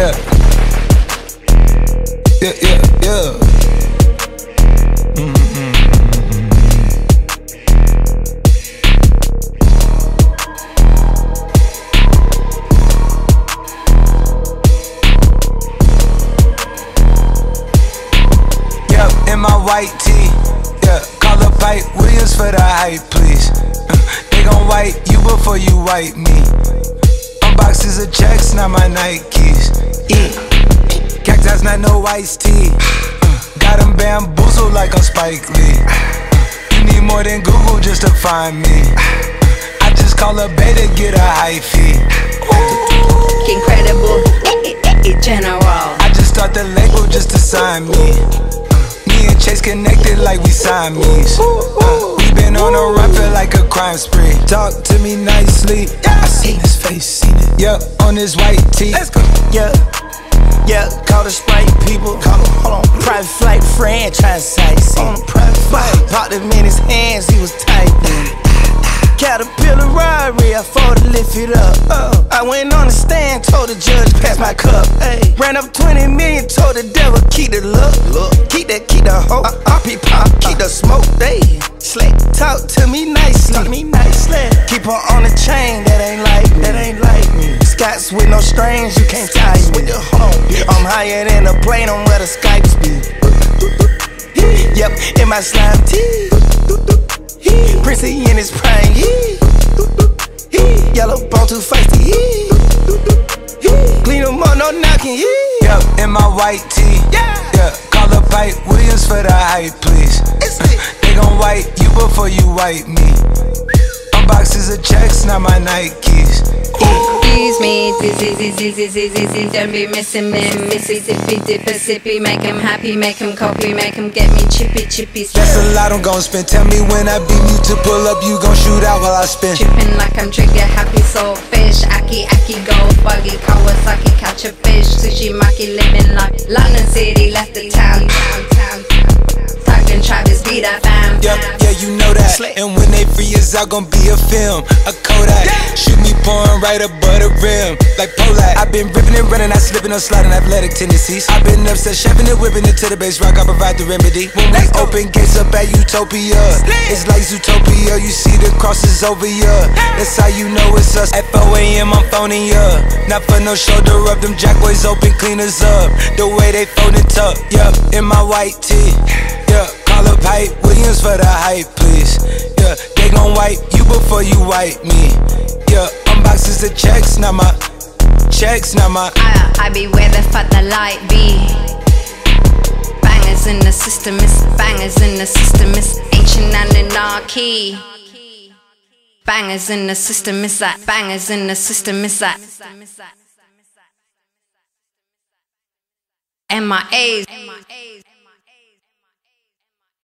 Yeah. Yeah, yeah, yeah. In my white tee, yeah. Call up Pipe Williams for the hype, please. They gon' wipe you before you wipe me. Unboxes of checks, not my Nikes. Cactus, not no iced tea. Got them bamboozled like I'm Spike Lee. You need more than Google just to find me. I just call a beta, get a hyphy. Incredible, general. I just start the label just to sign me. Me and Chase connected like we Siamese. We been on a run, feel like a crime spree. Talk to me nicely. I seen his face, seen it. Yeah, on his white tee. Let's go. Yeah, yeah, call the Sprite people. Call him, hold on. Private flight franchise sites. On a private flight. Popped him in his hands, he was typing. Caterpillar robbery, I fought to lift it up. I went on the stand, told the judge, pass my cup. Ran up 20 million, told the devil, keep the look. Keep the hope. RP pop, keep the smoke. Slick, talk to me nicely. Keep her on the chain, that ain't like me. Scots with no strings, you can't tie me. I'm higher than a plane on where the Skypes be. Yep, in my slime tee. Princey in his prime, yellow bone too feisty, clean them up, no knocking, Yep, in my white tee, yeah. Call up Pipe Williams for the hype, please. They gon' wipe you before you wipe me. Unboxes of checks, not my Nikes. Excuse me, dizzy, don't be missing me. Mississippi, Dipper, make him happy, make him copy, make him get me chippy. That's a lot I'm gon' spend. Tell me when I beam you to pull up, you gon' shoot out while I spin. Trippin' like I'm trigger happy, saltfish. Aki, gold buggy, Kawasaki, catch a fish. Sushi, maki, living like London City, left the town. Talking Travis, be that fam. Yeah, you know that. And when they free us out, gon' be a film, a Kodak. Shoot me pouring right above the rim, like Polak. I've been ripping and running, not slipping or sliding, athletic tendencies. I've been upset, shoving and whipping it to the base rock, I provide the remedy. When we open gates up at Utopia, it's like Zootopia, you see the crosses over ya. That's how you know it's us. At 4 AM, I'm phoning ya. Not for no shoulder up, them jack boys open, cleaners up. The way they fold and tuck, yup, in my white tee. Yeah, call up Pipe Williams for the hype, please. Yeah, they gon' wipe you before you wipe me. Yeah, unboxes of checks, not my checks, not my. I be where the fuck the light be. Bangers in the system, it's bangers in the system, it's ancient anarchy. Bangers in the system, it's that. Bangers in the system, it's that. MIAs.